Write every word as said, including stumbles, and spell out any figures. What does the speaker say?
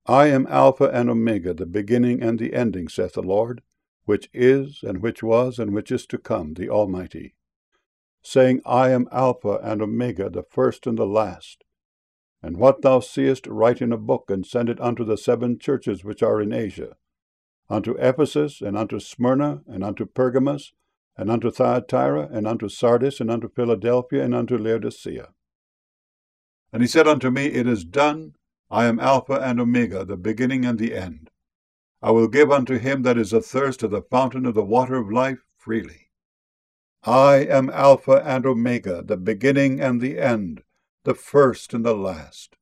I am Alpha and Omega, the beginning and the ending, saith the Lord, which is, and which was, and which is to come, the Almighty. Saying, I am Alpha and Omega, the first and the last. And what thou seest, write in a book, and send it unto the seven churches which are in Asia, unto Ephesus, and unto Smyrna, and unto Pergamos, and unto Thyatira, and unto Sardis, and unto Philadelphia, and unto Laodicea. And he said unto me, It is done. I am Alpha and Omega, the beginning and the end. I will give unto him that is athirst of the fountain of the water of life freely. I am Alpha and Omega, the beginning and the end, the first and the last.